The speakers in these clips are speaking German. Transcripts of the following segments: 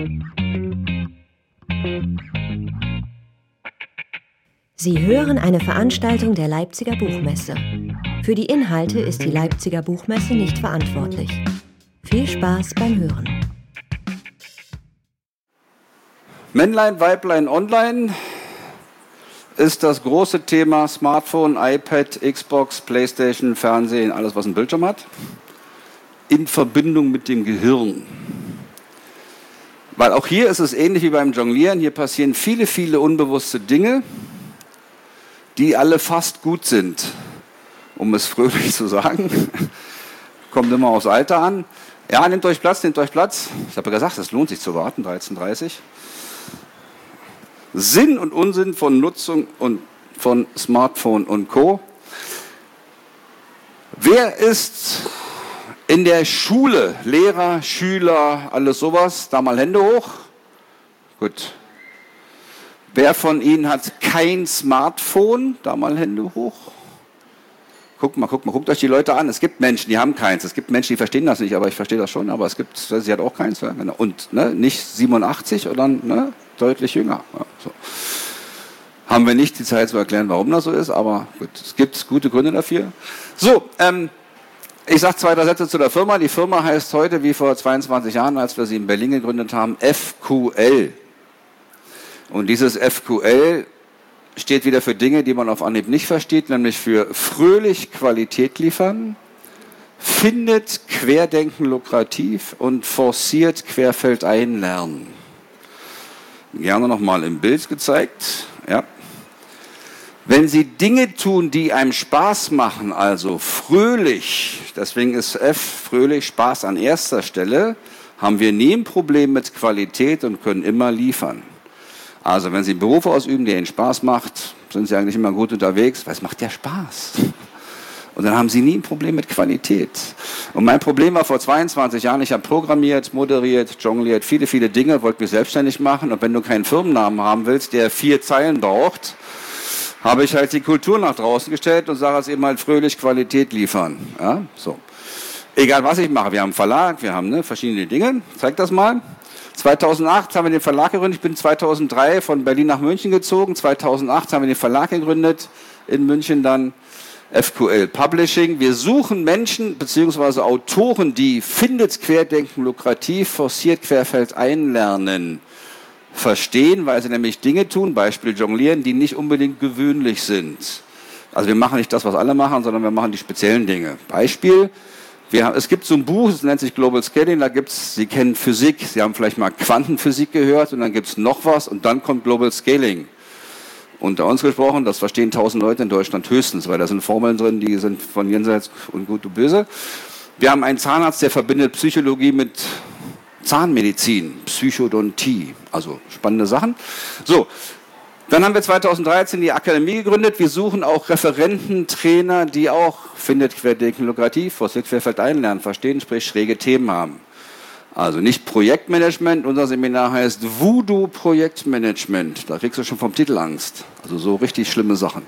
Sie hören eine Veranstaltung der Leipziger Buchmesse. Für die Inhalte ist die Leipziger Buchmesse nicht verantwortlich. Viel Spaß beim Hören. Männlein, Weiblein, Online ist das große Thema Smartphone, iPad, Xbox, Playstation, Fernsehen, alles was einen Bildschirm hat, in Verbindung mit dem Gehirn. Weil auch hier ist es ähnlich wie beim Jonglieren, hier passieren viele, viele unbewusste Dinge, die alle fast gut sind, um es fröhlich zu sagen. Kommt immer aufs Alter an. Ja, nehmt euch Platz, nehmt euch Platz. Ich habe ja gesagt, es lohnt sich zu warten, 13:30 Uhr. Sinn und Unsinn von Nutzung und von Smartphone und Co. Wer ist in der Schule, Lehrer, Schüler, alles sowas? Da mal Hände hoch. Gut. Wer von Ihnen hat kein Smartphone? Da mal Hände hoch. Guckt euch die Leute an. Es gibt Menschen, die haben keins. Es gibt Menschen, die verstehen das nicht, aber ich verstehe das schon. Aber es gibt, sie hat auch keins. Ja, genau. Und nicht 87, sondern deutlich jünger. Ja, so. Haben wir nicht die Zeit zu erklären, warum das so ist, aber gut, es gibt gute Gründe dafür. So, ich sage 2, 3 Sätze zu der Firma. Die Firma heißt heute, wie vor 22 Jahren, als wir sie in Berlin gegründet haben, FQL. Und dieses FQL steht wieder für Dinge, die man auf Anhieb nicht versteht, nämlich für fröhlich Qualität liefern, findet Querdenken lukrativ und forciert Querfeldein lernen. Gerne nochmal im Bild gezeigt. Ja. Wenn Sie Dinge tun, die einem Spaß machen, also fröhlich, deswegen ist F, fröhlich, Spaß an erster Stelle, haben wir nie ein Problem mit Qualität und können immer liefern. Also wenn Sie einen Beruf ausüben, der Ihnen Spaß macht, sind Sie eigentlich immer gut unterwegs, weil es macht ja Spaß. Und dann haben Sie nie ein Problem mit Qualität. Und mein Problem war vor 22 Jahren, ich habe programmiert, moderiert, jongliert, viele, viele Dinge, wollte mich selbstständig machen. Und wenn du keinen Firmennamen haben willst, der 4 Zeilen braucht, habe ich halt die Kultur nach draußen gestellt und sage es eben halt fröhlich Qualität liefern. Ja, so. Egal was ich mache, wir haben einen Verlag, wir haben verschiedene Dinge. Zeig das mal. 2008 haben wir den Verlag gegründet. Ich bin 2003 von Berlin nach München gezogen. 2008 haben wir den Verlag gegründet. In München dann FQL Publishing. Wir suchen Menschen bzw. Autoren, die findet Querdenken lukrativ, forciert Querfeldein lernen, verstehen, weil sie nämlich Dinge tun, Beispiel Jonglieren, die nicht unbedingt gewöhnlich sind. Also wir machen nicht das, was alle machen, sondern wir machen die speziellen Dinge. Beispiel: es gibt so ein Buch, das nennt sich Global Scaling, da gibt's, Sie kennen Physik, Sie haben vielleicht mal Quantenphysik gehört und dann gibt es noch was und dann kommt Global Scaling. Unter uns gesprochen, das verstehen 1000 Leute in Deutschland höchstens, weil da sind Formeln drin, die sind von jenseits und gut und böse. Wir haben einen Zahnarzt, der verbindet Psychologie mit Zahnmedizin, Psychodontie, also spannende Sachen. So. Dann haben wir 2013 die Akademie gegründet. Wir suchen auch Referenten, Trainer, die auch findet Querdenken lukrativ, forciert Querfeldein lernen, verstehen, sprich schräge Themen haben. Also nicht Projektmanagement, unser Seminar heißt Voodoo Projektmanagement. Da kriegst du schon vom Titel Angst. Also so richtig schlimme Sachen.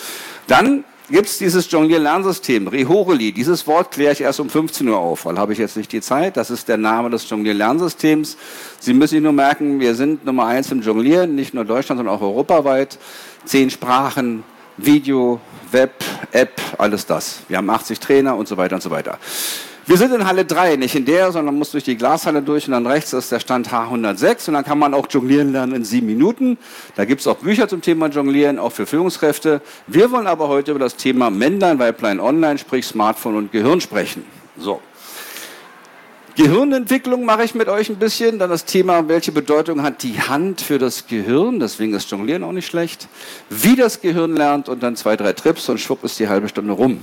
Dann gibt es dieses Jonglier-Lernsystem, Rehoreli. Dieses Wort kläre ich erst um 15 Uhr auf, weil habe ich jetzt nicht die Zeit. Das ist der Name des Jonglier-Lernsystems. Sie müssen sich nur merken, wir sind Nummer 1 im Jonglieren, nicht nur Deutschland, sondern auch europaweit. 10 Sprachen, Video, Web, App, alles das. Wir haben 80 Trainer und so weiter und so weiter. Wir sind in Halle 3, nicht in der, sondern man muss durch die Glashalle durch und dann rechts ist der Stand H106 und dann kann man auch jonglieren lernen in 7 Minuten. Da gibt es auch Bücher zum Thema Jonglieren, auch für Führungskräfte. Wir wollen aber heute über das Thema Männlein, Weiblein, Online, sprich Smartphone und Gehirn sprechen. So. Gehirnentwicklung mache ich mit euch ein bisschen, dann das Thema, welche Bedeutung hat die Hand für das Gehirn, deswegen ist Jonglieren auch nicht schlecht, wie das Gehirn lernt und dann 2, 3 Trips und schwupp ist die halbe Stunde rum.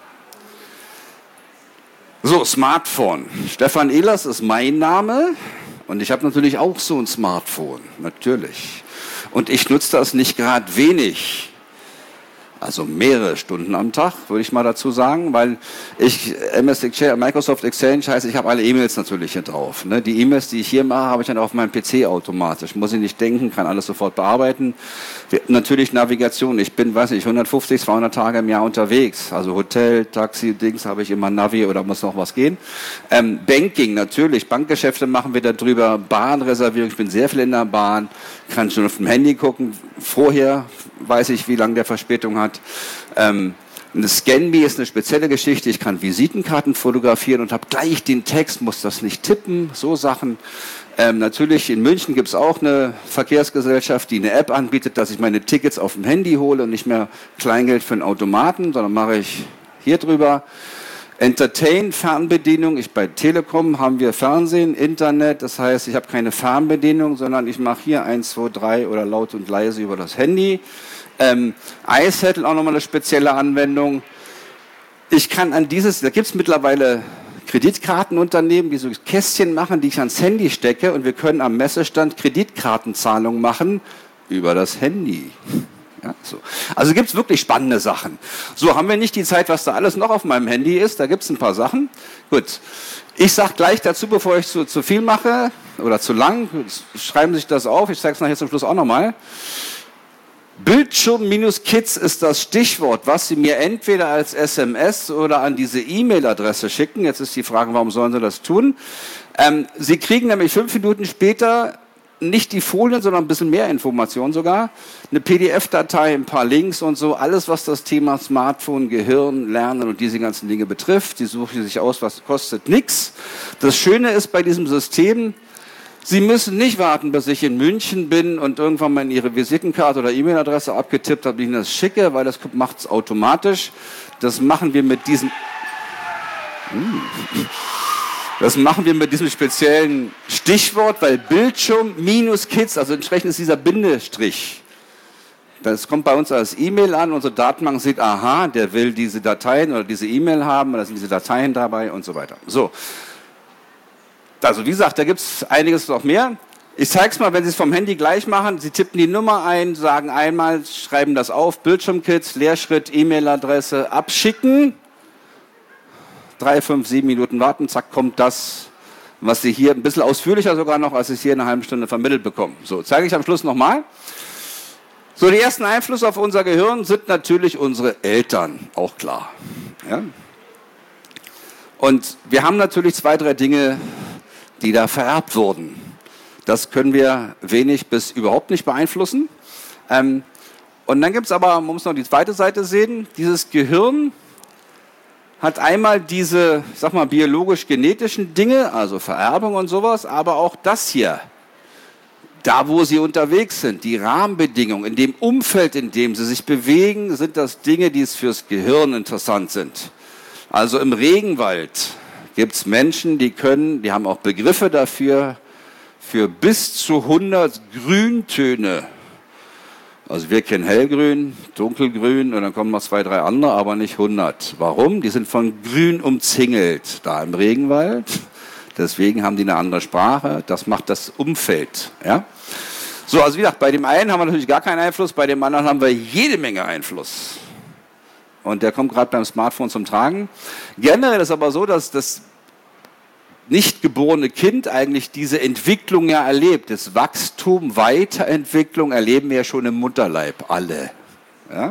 So, Smartphone. Stefan Ehlers ist mein Name und ich habe natürlich auch so ein Smartphone, natürlich. Und ich nutze das nicht gerade wenig. Also mehrere Stunden am Tag, würde ich mal dazu sagen, weil Microsoft Exchange heißt, ich habe alle E-Mails natürlich hier drauf. Ne? Die E-Mails, die ich hier mache, habe ich dann auf meinem PC automatisch. Muss ich nicht denken, kann alles sofort bearbeiten. Natürlich Navigation. Ich bin, 150, 200 Tage im Jahr unterwegs. Also Hotel, Taxi, Dings, habe ich immer Navi oder muss noch was gehen. Banking, natürlich. Bankgeschäfte machen wir darüber. Bahnreservierung, ich bin sehr viel in der Bahn. Kann schon auf dem Handy gucken. Vorher weiß ich, wie lange der Verspätung hat. Eine ScanMe ist eine spezielle Geschichte. Ich kann Visitenkarten fotografieren und habe gleich den Text, muss das nicht tippen, so Sachen. Natürlich in München gibt es auch eine Verkehrsgesellschaft, die eine App anbietet, dass ich meine Tickets auf dem Handy hole und nicht mehr Kleingeld für einen Automaten, sondern mache ich hier drüber. Entertain, Fernbedienung. Bei Telekom haben wir Fernsehen, Internet. Das heißt, ich habe keine Fernbedienung, sondern ich mache hier 1, 2, 3 oder laut und leise über das Handy. iSettle, auch nochmal eine spezielle Anwendung. Ich kann da gibt es mittlerweile Kreditkartenunternehmen, die so Kästchen machen, die ich ans Handy stecke und wir können am Messestand Kreditkartenzahlungen machen über das Handy. Ja, so. Also gibt es wirklich spannende Sachen. So, haben wir nicht die Zeit, was da alles noch auf meinem Handy ist. Da gibt es ein paar Sachen. Gut. Ich sage gleich dazu, bevor ich zu viel mache oder zu lang, schreiben Sie sich das auf. Ich zeige es nachher zum Schluss auch nochmal. Bildschirm-Kids ist das Stichwort, was Sie mir entweder als SMS oder an diese E-Mail-Adresse schicken. Jetzt ist die Frage, warum sollen Sie das tun? Sie kriegen nämlich 5 Minuten später nicht die Folien, sondern ein bisschen mehr Informationen sogar. Eine PDF-Datei, ein paar Links und so. Alles, was das Thema Smartphone, Gehirn, Lernen und diese ganzen Dinge betrifft. Die suchen sich aus, was kostet nichts. Das Schöne ist bei diesem System, Sie müssen nicht warten, bis ich in München bin und irgendwann mal in Ihre Visitenkarte oder E-Mail-Adresse abgetippt habe, ich Ihnen das schicke, weil das macht es automatisch. Das machen wir mit diesem speziellen Stichwort, weil Bildschirm-Kids, also entsprechend ist dieser Bindestrich. Das kommt bei uns als E-Mail an, unsere Datenbank sieht, aha, der will diese Dateien oder diese E-Mail haben, da sind diese Dateien dabei und so weiter. So. Also wie gesagt, da gibt es einiges noch mehr. Ich zeige es mal, wenn Sie es vom Handy gleich machen. Sie tippen die Nummer ein, sagen einmal, schreiben das auf, Bildschirmkids, Leerschritt, E-Mail-Adresse, abschicken. 3, 5, 7 Minuten warten, zack, kommt das, was Sie hier, ein bisschen ausführlicher sogar noch, als Sie es hier in einer halben Stunde vermittelt bekommen. So, zeige ich am Schluss nochmal. So, die ersten Einflüsse auf unser Gehirn sind natürlich unsere Eltern, auch klar. Ja? Und wir haben natürlich 2, 3 Dinge, die da vererbt wurden. Das können wir wenig bis überhaupt nicht beeinflussen. Und dann gibt es aber, man muss noch die zweite Seite sehen, dieses Gehirn hat einmal diese, ich sag mal, biologisch-genetischen Dinge, also Vererbung und sowas, aber auch das hier, da wo sie unterwegs sind, die Rahmenbedingungen, in dem Umfeld, in dem sie sich bewegen, sind das Dinge, die es fürs Gehirn interessant sind. Also im Regenwald gibt es Menschen, die haben auch Begriffe dafür, für bis zu 100 Grüntöne. Also wir kennen hellgrün, dunkelgrün und dann kommen noch 2, 3 andere, aber nicht 100. Warum? Die sind von grün umzingelt, da im Regenwald. Deswegen haben die eine andere Sprache. Das macht das Umfeld. Ja? So, also wie gesagt, bei dem einen haben wir natürlich gar keinen Einfluss, bei dem anderen haben wir jede Menge Einfluss. Und der kommt gerade beim Smartphone zum Tragen. Generell ist aber so, dass das nicht geborene Kind eigentlich diese Entwicklung ja erlebt. Das Wachstum, Weiterentwicklung erleben wir ja schon im Mutterleib, alle. Ja?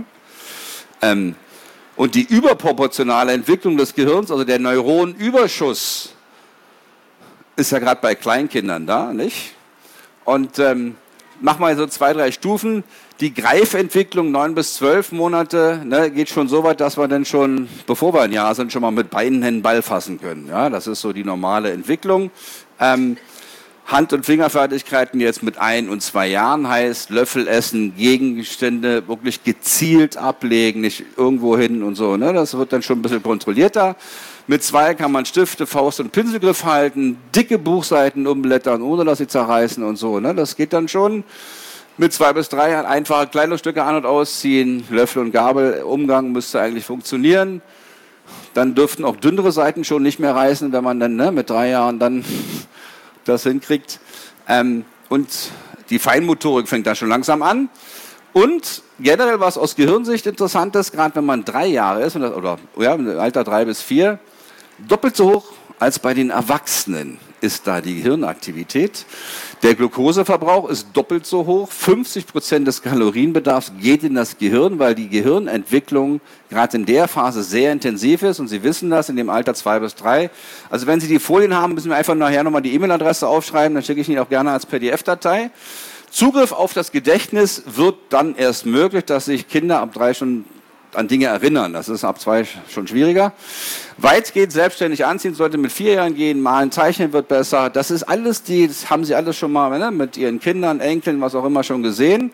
Und die überproportionale Entwicklung des Gehirns, also der Neuronenüberschuss, ist ja gerade bei Kleinkindern da, nicht? Und mach mal so 2, 3 Stufen. Die Greifentwicklung 9 bis 12 Monate geht schon so weit, dass wir dann schon, bevor wir ein Jahr sind, schon mal mit beiden Händen Ball fassen können. Ja, das ist so die normale Entwicklung. Hand- und Fingerfertigkeiten jetzt mit 1 und 2 Jahren heißt Löffel essen, Gegenstände wirklich gezielt ablegen, nicht irgendwo hin und so. Ne? Das wird dann schon ein bisschen kontrollierter. Mit 2 kann man Stifte, Faust und Pinselgriff halten, dicke Buchseiten umblättern, ohne dass sie zerreißen und so. Ne? Das geht dann schon. Mit 2 bis 3 einfache Kleidungsstücke an- und ausziehen, Löffel und Gabel, Umgang müsste eigentlich funktionieren. Dann dürften auch dünnere Seiten schon nicht mehr reißen, wenn man dann mit 3 Jahren dann das hinkriegt. Und die Feinmotorik fängt da schon langsam an. Und generell, was aus Gehirnsicht interessant ist, gerade wenn man 3 Jahre ist, oder im Alter 3 bis 4, doppelt so hoch als bei den Erwachsenen ist da die Gehirnaktivität. Der Glukoseverbrauch ist doppelt so hoch. 50% des Kalorienbedarfs geht in das Gehirn, weil die Gehirnentwicklung gerade in der Phase sehr intensiv ist. Und Sie wissen das in dem Alter 2 bis 3. Also wenn Sie die Folien haben, müssen wir einfach nachher nochmal die E-Mail-Adresse aufschreiben. Dann schicke ich Ihnen auch gerne als PDF-Datei. Zugriff auf das Gedächtnis wird dann erst möglich, dass sich Kinder ab 3 schon an Dinge erinnern. Das ist ab 2 schon schwieriger. Weitgehend selbstständig anziehen sollte mit 4 Jahren gehen, malen, zeichnen wird besser. Das ist alles, das haben Sie alles schon mal mit Ihren Kindern, Enkeln, was auch immer schon gesehen.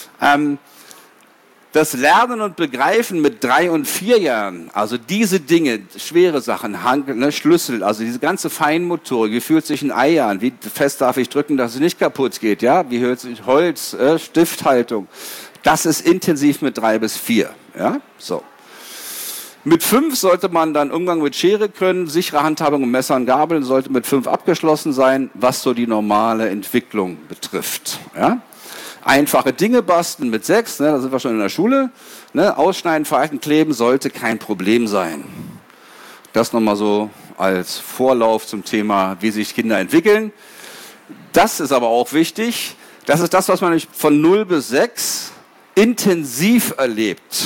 Das Lernen und Begreifen mit 3 und 4 Jahren, also diese Dinge, schwere Sachen, Schlüssel, also diese ganze Feinmotorik, wie fühlt sich ein Ei an, wie fest darf ich drücken, dass es nicht kaputt geht, ja? Wie hört sich Holz, Stifthaltung, das ist intensiv mit 3 bis 4. Ja, so. Mit 5 sollte man dann Umgang mit Schere können, sichere Handhabung und Messer und Gabeln sollte mit 5 abgeschlossen sein, was so die normale Entwicklung betrifft. Ja? Einfache Dinge basteln mit 6, da sind wir schon in der Schule, ausschneiden, falten, kleben sollte kein Problem sein. Das nochmal so als Vorlauf zum Thema, wie sich Kinder entwickeln. Das ist aber auch wichtig, das ist das, was man von 0 bis 6 intensiv erlebt.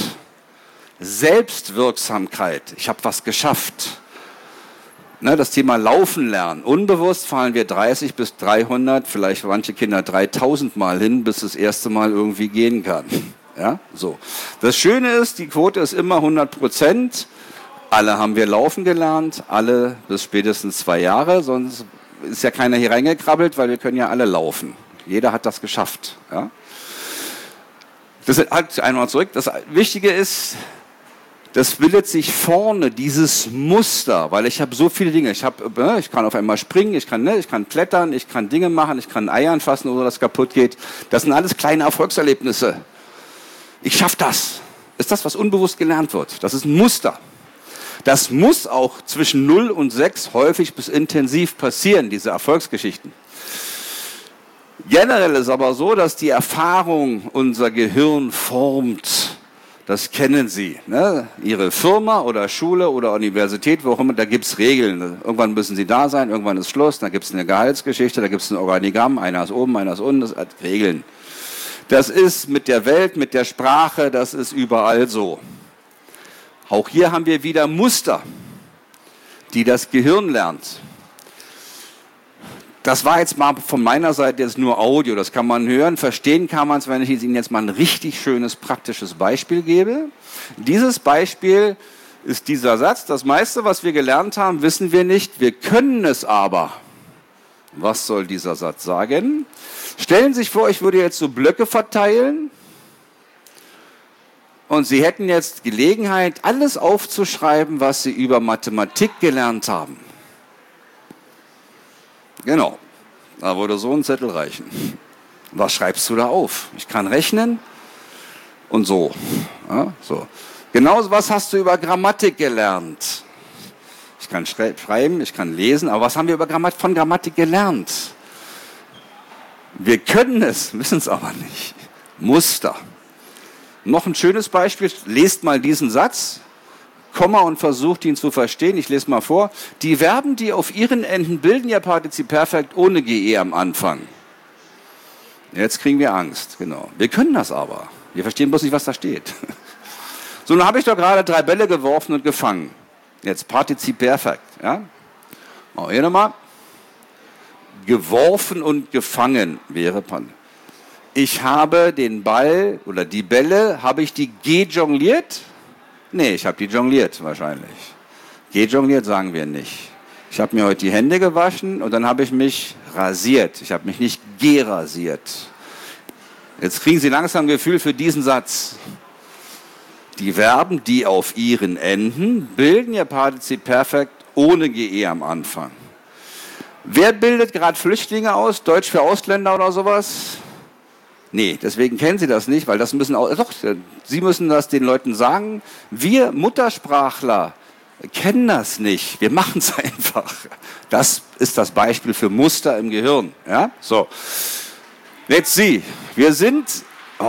Selbstwirksamkeit, ich habe was geschafft. Das Thema Laufen lernen. Unbewusst fallen wir 30 bis 300, vielleicht manche Kinder 3000 Mal hin, bis das erste Mal irgendwie gehen kann. Ja, so. Das Schöne ist, die Quote ist immer 100%. Alle haben wir laufen gelernt, alle bis spätestens 2 Jahre, sonst ist ja keiner hier reingekrabbelt, weil wir können ja alle laufen. Jeder hat das geschafft. Ja. Das halt einmal zurück. Das Wichtige ist, das bildet sich vorne, dieses Muster, weil ich habe so viele Dinge. Ich kann auf einmal springen, ich kann klettern, ich kann Dinge machen, ich kann Eier anfassen, oder das kaputt geht. Das sind alles kleine Erfolgserlebnisse. Ich schaffe das. Ist das, was unbewusst gelernt wird. Das ist ein Muster. Das muss auch zwischen 0 und 6 häufig bis intensiv passieren, diese Erfolgsgeschichten. Generell ist aber so, dass die Erfahrung unser Gehirn formt. Das kennen Sie. Ihre Firma oder Schule oder Universität, wo auch immer, da gibt es Regeln. Irgendwann müssen Sie da sein, irgendwann ist Schluss, da gibt es eine Gehaltsgeschichte, da gibt es ein Organigramm, einer ist oben, einer ist unten, das hat Regeln. Das ist mit der Welt, mit der Sprache, das ist überall so. Auch hier haben wir wieder Muster, die das Gehirn lernt. Das war jetzt mal von meiner Seite jetzt nur Audio, das kann man hören, verstehen kann man es, wenn ich Ihnen jetzt mal ein richtig schönes, praktisches Beispiel gebe. Dieses Beispiel ist dieser Satz, das meiste, was wir gelernt haben, wissen wir nicht, wir können es aber. Was soll dieser Satz sagen? Stellen Sie sich vor, ich würde jetzt so Blöcke verteilen und Sie hätten jetzt Gelegenheit, alles aufzuschreiben, was Sie über Mathematik gelernt haben. Genau, da würde so ein Zettel reichen. Was schreibst du da auf? Ich kann rechnen und so. Ja, so. Genauso, was hast du über Grammatik gelernt? Ich kann schreiben, ich kann lesen, aber was haben wir von Grammatik gelernt? Wir können es, wissen es aber nicht. Muster. Noch ein schönes Beispiel, lest mal diesen Satz. Komma und versucht ihn zu verstehen. Ich lese mal vor. Die Verben, die auf ihren Enden bilden ja Partizip Perfekt ohne GE am Anfang. Jetzt kriegen wir Angst, genau. Wir können das aber. Wir verstehen bloß nicht, was da steht. So, nun habe ich doch gerade 3 Bälle geworfen und gefangen. Jetzt Partizip Perfekt. Ja? Hier nochmal. Geworfen und gefangen wäre ich habe den Ball oder die Bälle, habe ich die gejongliert? Nee, ich habe die jongliert wahrscheinlich. Gejongliert sagen wir nicht. Ich habe mir heute die Hände gewaschen und dann habe ich mich rasiert. Ich habe mich nicht gerasiert. Jetzt kriegen Sie langsam ein Gefühl für diesen Satz. Die Verben, die auf ihren Enden bilden ihr Partizip Perfekt ohne GE am Anfang. Wer bildet gerade Flüchtlinge aus? Deutsch für Ausländer oder sowas? Nee, deswegen kennen Sie das nicht, weil das müssen auch, doch, Sie müssen das den Leuten sagen. Wir Muttersprachler kennen das nicht. Wir machen es einfach. Das ist das Beispiel für Muster im Gehirn. Ja? So. Jetzt Sie. Wir sind,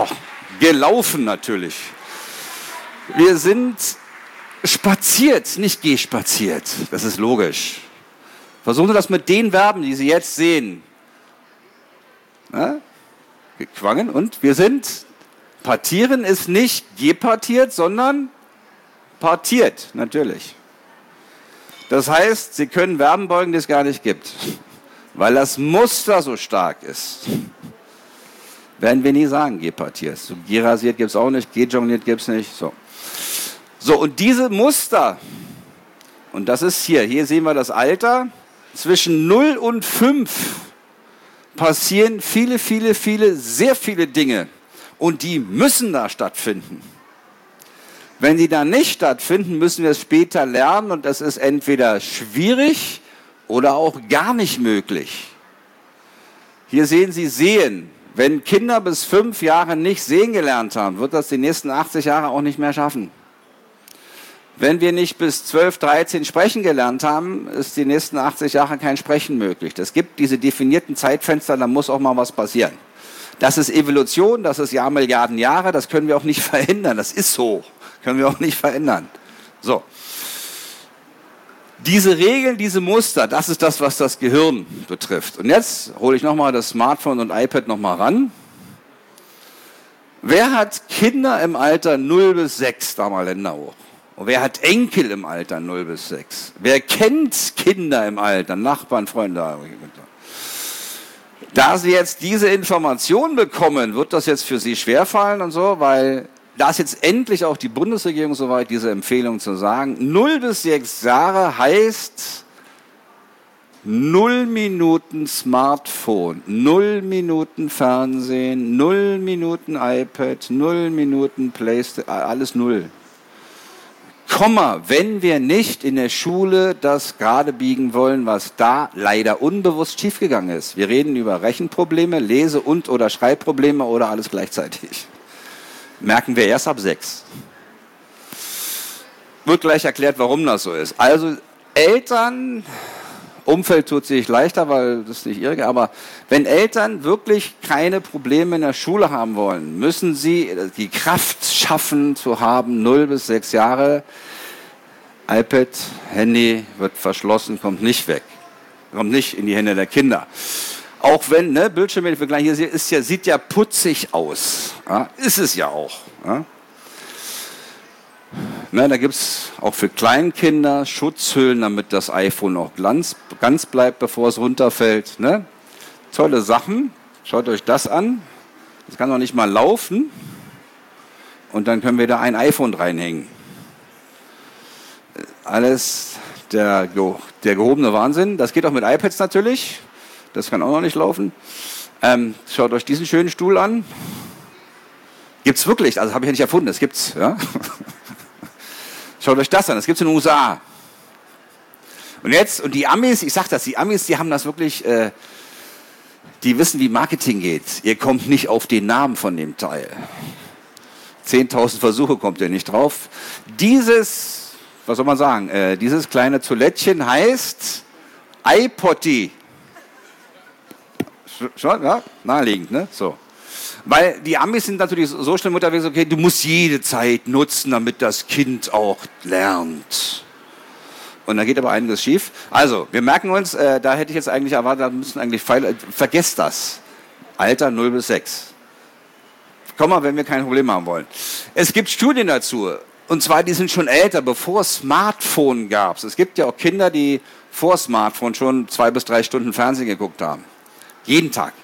gelaufen natürlich. Wir sind spaziert, nicht gespaziert. Das ist logisch. Versuchen Sie das mit den Verben, die Sie jetzt sehen. Ja? Gequangen und wir sind, partieren ist nicht gepartiert, sondern partiert, natürlich. Das heißt, Sie können Verben beugen, die es gar nicht gibt. Weil das Muster so stark ist. Werden wir nie sagen, gepartiert. So, gerasiert gibt es auch nicht, gejongliert gibt es nicht. So, und diese Muster, und das ist hier sehen wir das Alter, zwischen 0 und 5 passieren viele, sehr viele Dinge. Und die müssen da stattfinden. Wenn die da nicht stattfinden, müssen wir es später lernen und das ist entweder schwierig oder auch gar nicht möglich. Hier sehen Sie Sehen. Wenn Kinder bis 5 Jahre nicht sehen gelernt haben, wird das die nächsten 80 Jahre auch nicht mehr schaffen. Wenn wir nicht bis 12, 13 sprechen gelernt haben, ist die nächsten 80 Jahre kein Sprechen möglich. Es gibt diese definierten Zeitfenster, da muss auch mal was passieren. Das ist Evolution, das ist Milliarden Jahre, das können wir auch nicht verändern. Das ist so, können wir auch nicht verändern. So. Diese Regeln, diese Muster, das ist das, was das Gehirn betrifft. Und jetzt hole ich nochmal das Smartphone und iPad nochmal ran. Wer hat Kinder im Alter 0 bis 6? Da mal Länder hoch. Und wer hat Enkel im Alter 0 bis 6? Wer kennt Kinder im Alter? Nachbarn, Freunde? Da Sie jetzt diese Information bekommen, wird das jetzt für Sie schwerfallen und so, weil da ist jetzt endlich auch die Bundesregierung soweit, diese Empfehlung zu sagen. 0 bis 6 Jahre heißt 0 Minuten Smartphone, 0 Minuten Fernsehen, 0 Minuten iPad, 0 Minuten Playstation, alles 0. Komma, wenn wir nicht in der Schule das gerade biegen wollen, was da leider unbewusst schiefgegangen ist. Wir reden über Rechenprobleme, Lese- und oder Schreibprobleme oder alles gleichzeitig. Merken wir erst ab 6. Wird gleich erklärt, warum das so ist. Also Eltern, Umfeld tut sich leichter, weil das ist nicht irre, aber wenn Eltern wirklich keine Probleme in der Schule haben wollen, müssen sie die Kraft schaffen zu haben, 0 bis 6 Jahre, iPad, Handy wird verschlossen, kommt nicht weg, kommt nicht in die Hände der Kinder. Auch wenn, Bildschirmvergleich hier sieht ja putzig aus, ja, ist es ja auch. Ja. Da gibt es auch für Kleinkinder Schutzhüllen, damit das iPhone auch ganz bleibt, bevor es runterfällt. Ne? Tolle Sachen. Schaut euch das an. Das kann noch nicht mal laufen. Und dann können wir da ein iPhone reinhängen. Alles der gehobene Wahnsinn. Das geht auch mit iPads natürlich. Das kann auch noch nicht laufen. Schaut euch diesen schönen Stuhl an. Gibt's wirklich, also habe ich ja nicht erfunden, das gibt's. Ja? Schaut euch das an, das gibt es in den USA. Und die Amis, ich sag das, die Amis, die haben das wirklich, die wissen, wie Marketing geht. Ihr kommt nicht auf den Namen von dem Teil. 10.000 Versuche kommt ihr nicht drauf. Dieses kleine Toilettchen heißt iPotty. Schon, ja, naheliegend, ne? So. Weil die Amis sind natürlich so schlimm unterwegs, okay, du musst jede Zeit nutzen, damit das Kind auch lernt. Und da geht aber einiges schief. Also, wir merken uns, da hätte ich jetzt eigentlich erwartet, da müssen eigentlich vergesst das. Alter 0 bis 6. Komma, wenn wir kein Problem haben wollen. Es gibt Studien dazu. Und zwar, die sind schon älter, bevor es Smartphone gab. Es gibt ja auch Kinder, die vor Smartphone schon 2 bis 3 Stunden Fernsehen geguckt haben. Jeden Tag.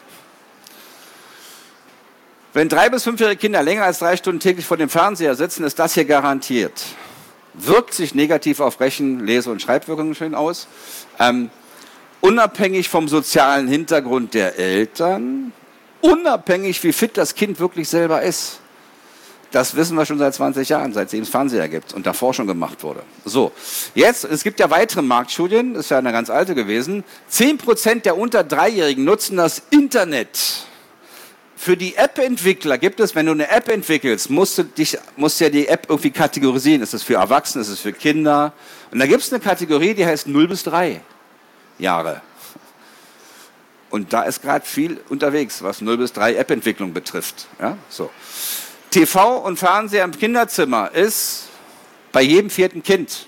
Wenn 3- bis 5-jährige Kinder länger als 3 Stunden täglich vor dem Fernseher sitzen, ist das hier garantiert. Wirkt sich negativ auf Rechen-, Lese- und Schreibwirkungen schön aus. Unabhängig vom sozialen Hintergrund der Eltern, unabhängig wie fit das Kind wirklich selber ist. Das wissen wir schon seit 20 Jahren, seitdem es Fernseher gibt und davor schon gemacht wurde. So, jetzt, es gibt ja weitere Marktstudien, ist ja eine ganz alte gewesen. 10% der unter 3-Jährigen nutzen das Internet. Für die App-Entwickler gibt es, wenn du eine App entwickelst, musst du ja die App irgendwie kategorisieren. Ist es für Erwachsene, ist es für Kinder? Und da gibt es eine Kategorie, die heißt 0 bis 3 Jahre. Und da ist gerade viel unterwegs, was 0 bis 3 App-Entwicklung betrifft. Ja, so. TV und Fernseher im Kinderzimmer ist bei jedem 4. Kind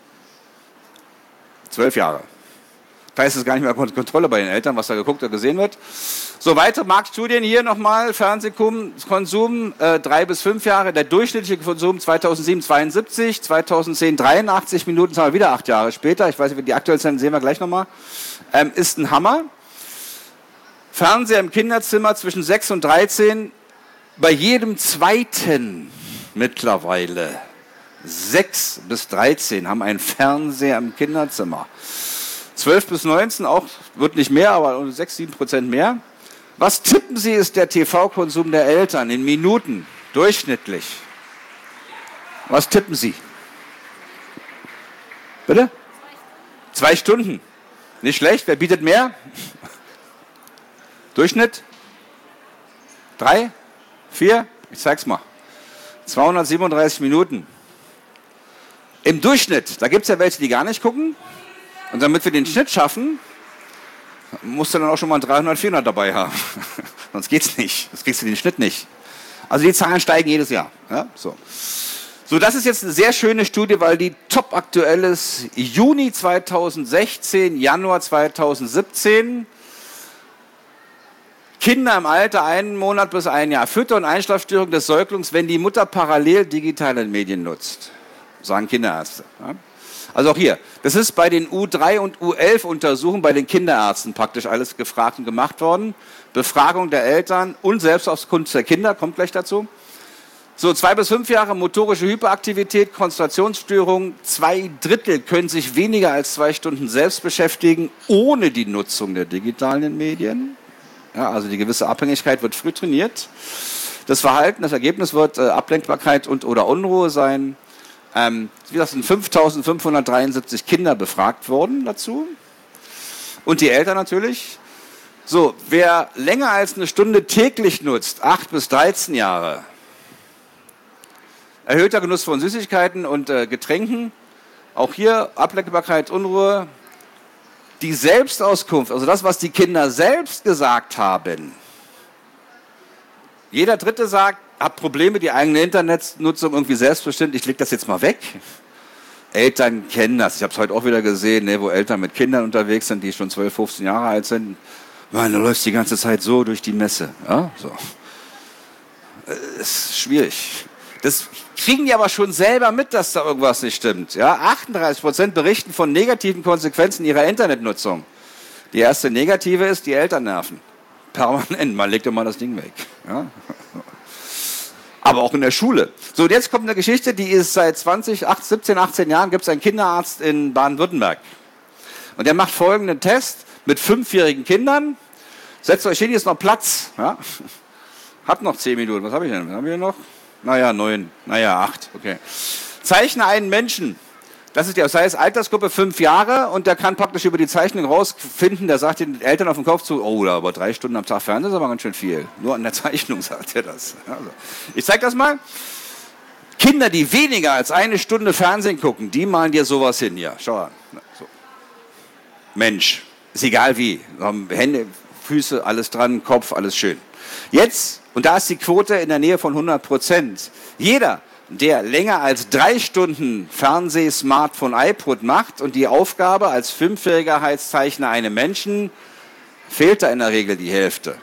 12 Jahre. Da ist es gar nicht mehr Kontrolle bei den Eltern, was da geguckt oder gesehen wird. So, weitere Marktstudien hier nochmal. Fernsehkonsum 3 bis 5 Jahre. Der durchschnittliche Konsum 2007 72, 2010 83 Minuten, sagen wir wieder 8 Jahre später. Ich weiß nicht, die aktuellen sehen wir gleich nochmal. Ist ein Hammer. Fernseher im Kinderzimmer zwischen 6 und 13. Bei jedem zweiten mittlerweile. 6 bis 13 haben einen Fernseher im Kinderzimmer. 12 bis 19 auch, wird nicht mehr, aber 6-7% mehr. Was tippen Sie, ist der TV-Konsum der Eltern in Minuten durchschnittlich? Was tippen Sie? Bitte? 2 Stunden. Nicht schlecht. Wer bietet mehr? Durchschnitt? 3? 4? Ich zeig's mal. 237 Minuten. Im Durchschnitt. Da gibt es ja welche, die gar nicht gucken. Und damit wir den Schnitt schaffen, musst du dann auch schon mal 300, 400 dabei haben. Sonst geht's nicht. Sonst kriegst du den Schnitt nicht. Also die Zahlen steigen jedes Jahr. Ja, so, das ist jetzt eine sehr schöne Studie, weil die top aktuell ist. Juni 2016, Januar 2017. Kinder im Alter 1 Monat bis 1 Jahr. Fütter- und Einschlafstörung des Säuglings, wenn die Mutter parallel digitale Medien nutzt. Sagen Kinderärzte. Ja. Also auch hier, das ist bei den U3 und U11 Untersuchungen bei den Kinderärzten praktisch alles gefragt und gemacht worden. Befragung der Eltern und Selbstauskunft der Kinder, kommt gleich dazu. So, 2 bis 5 Jahre motorische Hyperaktivität, Konzentrationsstörung. 2/3 können sich weniger als 2 Stunden selbst beschäftigen, ohne die Nutzung der digitalen Medien. Ja, also die gewisse Abhängigkeit wird früh trainiert. Das Verhalten, das Ergebnis wird Ablenkbarkeit und oder Unruhe sein. Wie gesagt, sind 5.573 Kinder befragt worden dazu. Und die Eltern natürlich. So, wer länger als eine Stunde täglich nutzt, 8 bis 13 Jahre, erhöhter Genuss von Süßigkeiten und Getränken. Auch hier Ablenkbarkeit, Unruhe. Die Selbstauskunft, also das, was die Kinder selbst gesagt haben. Jeder Dritte sagt, habe Probleme, die eigene Internetnutzung irgendwie selbstbestimmt, ich lege das jetzt mal weg. Eltern kennen das. Ich habe es heute auch wieder gesehen, ne, wo Eltern mit Kindern unterwegs sind, die schon 12, 15 Jahre alt sind. Man, du läufst die ganze Zeit so durch die Messe. Ja, so. Ist schwierig. Das kriegen die aber schon selber mit, dass da irgendwas nicht stimmt. Ja, 38% berichten von negativen Konsequenzen ihrer Internetnutzung. Die erste negative ist, die Eltern nerven. Permanent, man legt immer das Ding weg. Ja. Aber auch in der Schule. So, und jetzt kommt eine Geschichte, die ist seit 17, 18 Jahren, gibt es einen Kinderarzt in Baden-Württemberg. Und der macht folgenden Test mit 5-jährigen Kindern. Setzt euch hin, hier ist noch Platz. Ja. Hab noch 10 Minuten. Was habe ich denn? Was haben wir noch? 9. 8. Okay. Zeichne einen Menschen. Das heißt Altersgruppe 5 Jahre und der kann praktisch über die Zeichnung rausfinden, der sagt den Eltern auf den Kopf zu, oh, aber 3 Stunden am Tag Fernsehen ist aber ganz schön viel. Nur an der Zeichnung sagt er das. Also, ich zeige das mal. Kinder, die weniger als 1 Stunde Fernsehen gucken, die malen dir sowas hin. Ja, schau an. So. Mensch, ist egal wie. Hände, Füße, alles dran, Kopf, alles schön. Jetzt, und da ist die Quote in der Nähe von 100%. Jeder, der länger als 3 Stunden Fernseh, Smartphone, iPod macht und die Aufgabe als 5-jähriger Heißzeichner einem Menschen, fehlt da in der Regel die Hälfte.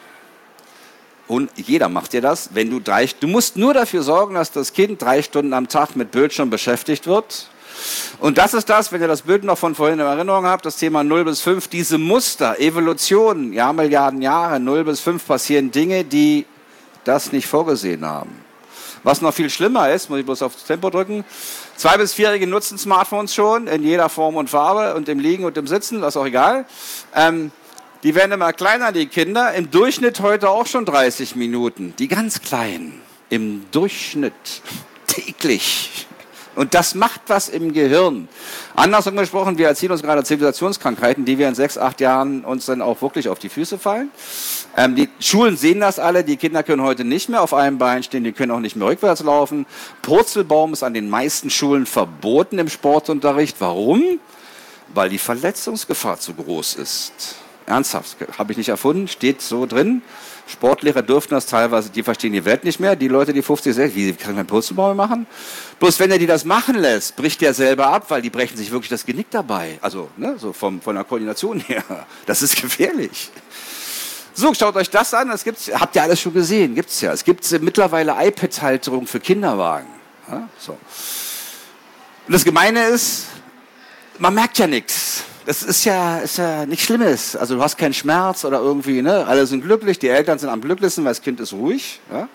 Und jeder macht dir das, wenn du musst nur dafür sorgen, dass das Kind 3 Stunden am Tag mit Bildschirm beschäftigt wird. Und das ist das, wenn ihr das Bild noch von vorhin in Erinnerung habt, das Thema 0 bis 5, diese Muster, Evolution, Milliarden Jahre, 0 bis 5 passieren Dinge, die das nicht vorgesehen haben. Was noch viel schlimmer ist, muss ich bloß aufs Tempo drücken, 2- bis 4-Jährige nutzen Smartphones schon in jeder Form und Farbe und im Liegen und im Sitzen, das ist auch egal. Die werden immer kleiner, die Kinder, im Durchschnitt heute auch schon 30 Minuten. Die ganz Kleinen, im Durchschnitt täglich. Und das macht was im Gehirn. Andersrum gesprochen, wir erziehen uns gerade Zivilisationskrankheiten, die wir in 6, 8 Jahren uns dann auch wirklich auf die Füße fallen. Die Schulen sehen das alle, die Kinder können heute nicht mehr auf einem Bein stehen, die können auch nicht mehr rückwärts laufen. Purzelbaum ist an den meisten Schulen verboten im Sportunterricht. Warum? Weil die Verletzungsgefahr zu groß ist. Ernsthaft, habe ich nicht erfunden, steht so drin. Sportlehrer dürften das teilweise, die verstehen die Welt nicht mehr. Die Leute, die 50, 60, wie kann man Purzelbäume machen? Bloß wenn er die das machen lässt, bricht der selber ab, weil die brechen sich wirklich das Genick dabei. Also so von der Koordination her. Das ist gefährlich. So, schaut euch das an. Das gibt's, habt ihr alles schon gesehen? Gibt's ja. Es gibt mittlerweile iPad-Halterung für Kinderwagen. Ja, so. Und das Gemeine ist, man merkt ja nichts. Das ist ja nichts Schlimmes. Also du hast keinen Schmerz oder irgendwie, ne? Alle sind glücklich, die Eltern sind am glücklichsten, weil das Kind ist ruhig. Ja?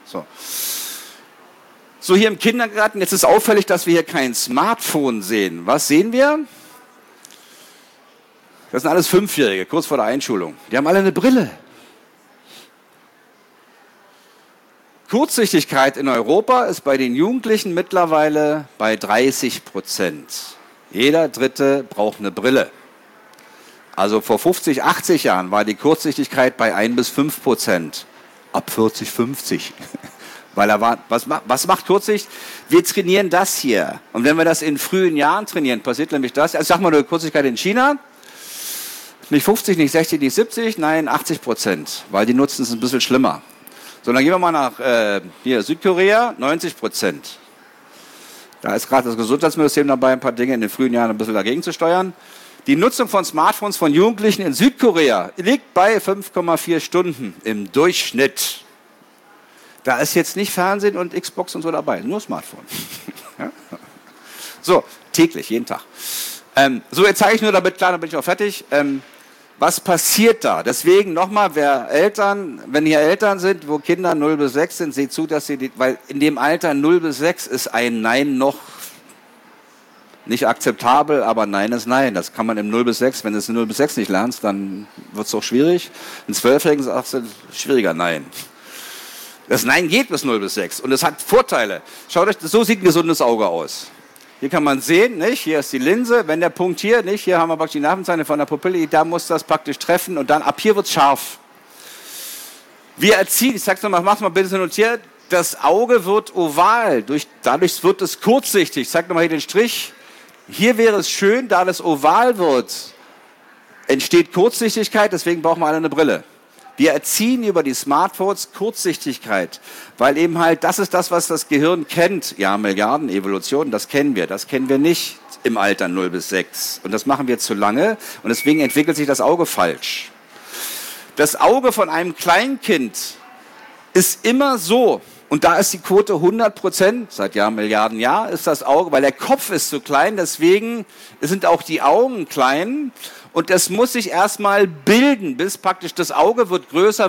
So, hier im Kindergarten, jetzt ist auffällig, dass wir hier kein Smartphone sehen. Was sehen wir? Das sind alles Fünfjährige, kurz vor der Einschulung. Die haben alle eine Brille. Kurzsichtigkeit in Europa ist bei den Jugendlichen mittlerweile bei 30%. Jeder Dritte braucht eine Brille. Also vor 50, 80 Jahren war die Kurzsichtigkeit bei 1-5%. Ab 40, 50. Weil was macht Kurzsicht? Wir trainieren das hier. Und wenn wir das in frühen Jahren trainieren, passiert nämlich das. Also sag mal eine Kurzsichtigkeit in China. Nicht 50, nicht 60, nicht 70, nein 80%. Weil die nutzen es ein bisschen schlimmer. So, dann gehen wir mal nach Südkorea, 90%. Da ist gerade das Gesundheitsministerium dabei, ein paar Dinge in den frühen Jahren ein bisschen dagegen zu steuern. Die Nutzung von Smartphones von Jugendlichen in Südkorea liegt bei 5,4 Stunden im Durchschnitt. Da ist jetzt nicht Fernsehen und Xbox und so dabei, nur Smartphone. Ja? So, täglich, jeden Tag. So, jetzt zeige ich nur damit klar, dann bin ich auch fertig. Was passiert da? Deswegen nochmal, wenn hier Eltern sind, wo Kinder 0 bis 6 sind, seht zu, dass weil in dem Alter 0 bis 6 ist ein Nein noch nicht akzeptabel, aber Nein ist Nein. Das kann man im 0 bis 6, wenn du es in 0 bis 6 nicht lernst, dann wird es auch schwierig. In 12-Jährigen sagst du, schwieriger Nein. Das Nein geht bis 0 bis 6 und es hat Vorteile. Schaut euch, so sieht ein gesundes Auge aus. Hier kann man sehen, nicht? Hier ist die Linse, wenn der Punkt hier, nicht? Hier haben wir praktisch die Nervenzähne von der Pupille, da muss das praktisch treffen und dann ab hier wird es scharf. Wir erziehen, ich sag's nochmal, mach's mal bitte notiert, das Auge wird oval, dadurch wird es kurzsichtig. Ich zeig nochmal hier den Strich. Hier wäre es schön, da das oval wird, entsteht Kurzsichtigkeit, deswegen brauchen wir alle eine Brille. Wir erziehen über die Smartphones Kurzsichtigkeit, weil eben halt, das ist das, was das Gehirn kennt. Ja, Milliarden, Evolution, das kennen wir nicht im Alter 0 bis 6. Und das machen wir zu lange und deswegen entwickelt sich das Auge falsch. Das Auge von einem Kleinkind ist immer so, und da ist die Quote 100%, seit Jahren, Milliarden Jahren ist das Auge, weil der Kopf ist zu klein, deswegen sind auch die Augen klein. Und das muss sich erstmal bilden, bis praktisch das Auge wird größer,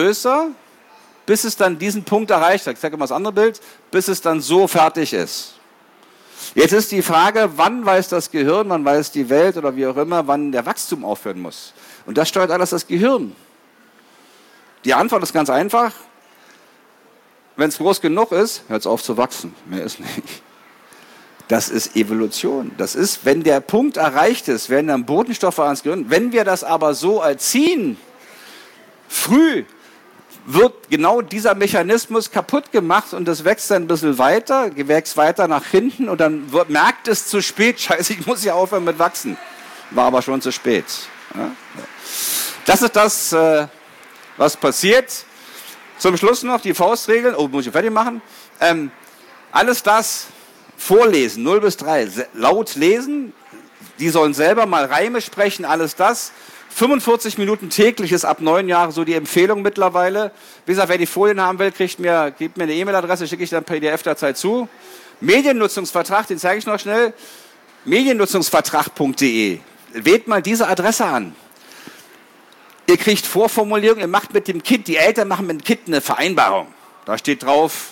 bis es dann diesen Punkt erreicht hat. Ich zeige mal das andere Bild, bis es dann so fertig ist. Jetzt ist die Frage, wann weiß das Gehirn, wann weiß die Welt oder wie auch immer, wann der Wachstum aufhören muss. Und das steuert alles das Gehirn. Die Antwort ist ganz einfach. Wenn es groß genug ist, hört es auf zu wachsen. Mehr ist nicht. Das ist Evolution. Das ist, wenn der Punkt erreicht ist, werden dann Botenstoffe ans Gehirn. Wenn wir das aber so erziehen, früh, wird genau dieser Mechanismus kaputt gemacht und das wächst dann ein bisschen weiter, wächst weiter nach hinten und dann merkt es zu spät, scheiße, ich muss ja aufhören mit wachsen. War aber schon zu spät. Ja? Das ist das, was passiert. Zum Schluss noch die Faustregeln. Oh, muss ich fertig machen. Alles das vorlesen, 0 bis 3, laut lesen. Die sollen selber mal Reime sprechen, alles das. 45 Minuten täglich ist ab 9 Jahren so die Empfehlung mittlerweile. Wie gesagt, wer die Folien haben will, gibt mir eine E-Mail-Adresse, schicke ich dann PDF derzeit zu. Mediennutzungsvertrag, den zeige ich noch schnell. Mediennutzungsvertrag.de. Wählt mal diese Adresse an. Ihr kriegt Vorformulierungen, ihr macht mit dem Kind, die Eltern machen mit dem Kind eine Vereinbarung. Da steht drauf,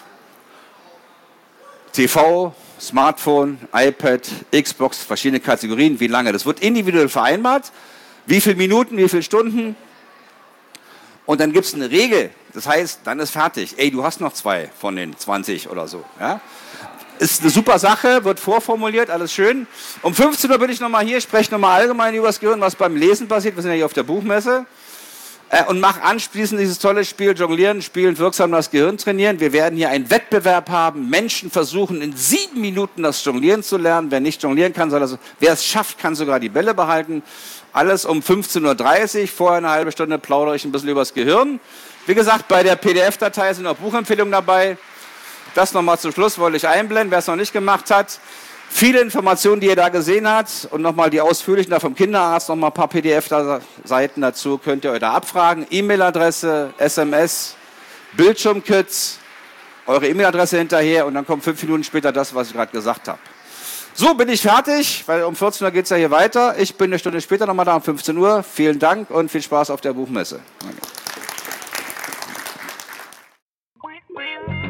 TV, Smartphone, iPad, Xbox, verschiedene Kategorien, wie lange. Das wird individuell vereinbart, wie viele Minuten, wie viele Stunden. Und dann gibt es eine Regel, das heißt, dann ist fertig. Ey, du hast noch 2 von den 20 oder so. Ja? Ist eine super Sache, wird vorformuliert, alles schön. Um 15 Uhr bin ich nochmal hier, spreche nochmal allgemein über das Gehirn, was beim Lesen passiert. Wir sind ja hier auf der Buchmesse. Und mach anschließend dieses tolle Spiel Jonglieren, Spielen, wirksam das Gehirn trainieren. Wir werden hier einen Wettbewerb haben. Menschen versuchen in 7 Minuten das Jonglieren zu lernen. Wer nicht jonglieren kann, wer es schafft, kann sogar die Bälle behalten. Alles um 15:30 Uhr. Vorher eine halbe Stunde plaudere ich ein bisschen über das Gehirn. Wie gesagt, bei der PDF-Datei sind noch Buchempfehlungen dabei. Das nochmal zum Schluss wollte ich einblenden, wer es noch nicht gemacht hat. Viele Informationen, die ihr da gesehen habt und nochmal die ausführlichen da vom Kinderarzt, nochmal ein paar PDF-Seiten dazu, könnt ihr euch da abfragen. E-Mail-Adresse, SMS, Bildschirmkits, eure E-Mail-Adresse hinterher und dann kommt 5 Minuten später das, was ich gerade gesagt habe. So, bin ich fertig, weil um 14 Uhr geht es ja hier weiter. Ich bin eine Stunde später nochmal da um 15 Uhr. Vielen Dank und viel Spaß auf der Buchmesse. Danke.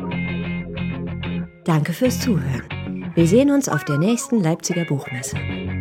Danke fürs Zuhören. Wir sehen uns auf der nächsten Leipziger Buchmesse.